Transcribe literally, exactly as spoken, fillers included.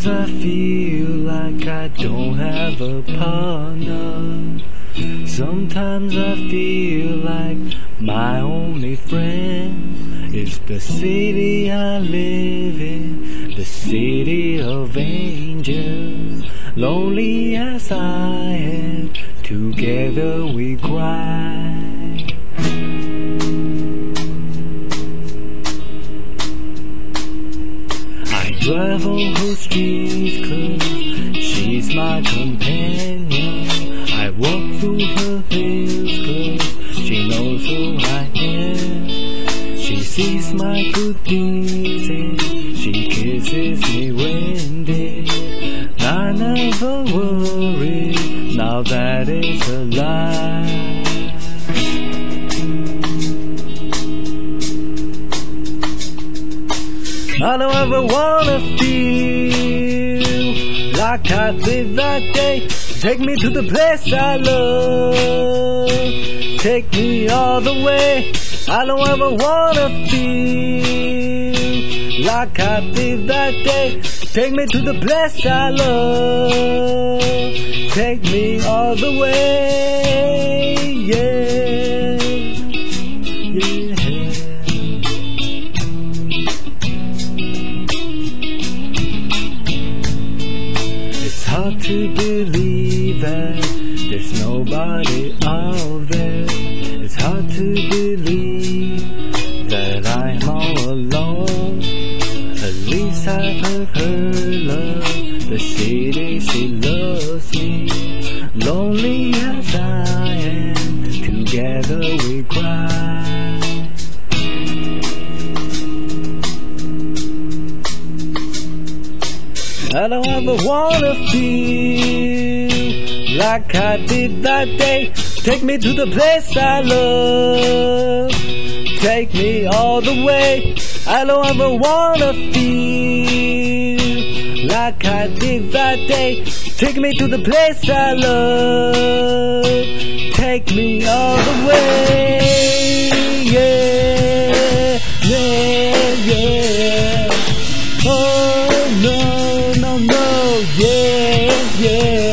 I feel like I don't have a partner. Sometimes I feel like my only friend is the city I live in, the city of angels. Lonely as I am, together we cry. I drive on her streets 'cause she's my companion. I walk through her hills 'cause she knows who I am. She sees my good deeds and she kisses me when dead. I never worry, now that is a lie. I don't ever wanna feel like I did that day. Take me to the place I love, take me all the way. I don't ever wanna feel like I did that day. Take me to the place I love, take me all the way, yeah, yeah. It's hard to believe that there's nobody out there. It's hard to believe that I'm all alone. At least I've heard her love the city she loves me. Lonely as I am, together we cry. I don't ever wanna feel like I did that day. Take me to the place I love, take me all the way. I don't ever wanna feel like I did that day. Take me to the place I love, take me all the way, yeah, yeah, yeah. Oh no, no, no, yeah, yeah.